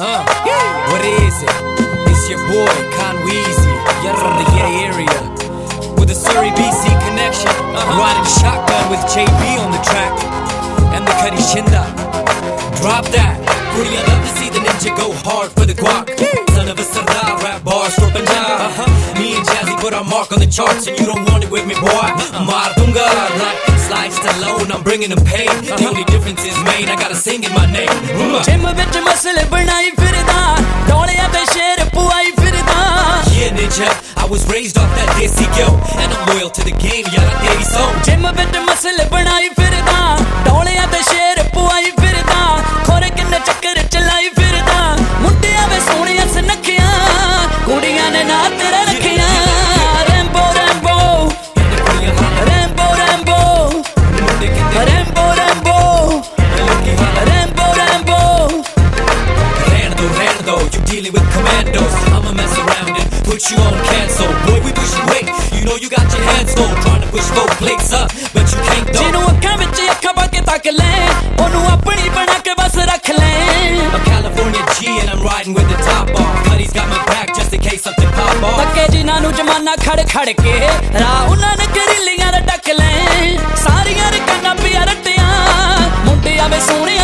What is it? It's your boy, Conweezy. You're from the Yay area. With a Surrey BC connection. Riding shotgun with JB on the track. And the Cuddy Shinda. Drop that. Woody, I love to see the ninja go hard for the guac. Son of a Sardar, rap bars for Punjab. Me and Jazzy put our mark on the charts, and you don't want it with me, boy. Maar dunga, like Slice Stallone, I'm bringing them pain. The only difference is Maine, I gotta sing in my name. Gym vich masle banai firda, doliya te sher puai firda. Yeah, ninja, I was raised off that desi yo, and I'm loyal to the game, yara teri song. Gym vich masle banai firda, doliya te sher puai firda. Khore kinne chakkar chalai firda, mundiya ve soniya sanakhiya, kudiyan ne na tera rakhiya. Rambo Rambo, Rambo Rambo, Rambo Rambo, Rambo Rambo. Rando, you dealing with commandos. I'ma mess around and put you on cancel. Boy, we push you weight, you know you got your hands full, trying to push both plates up, but you can't though. Jinu akkhan vich akkha pa ke tak le, onu apni bana ke bas rakh le. I'm California G and I'm riding with the top off. Cuddy's got my back just in case something pop off. Takke jina nu jamana khad khad ke, ra unna ne kari liyan dak le. Sariyan kanna piya rattiyan, mundiya ve soniya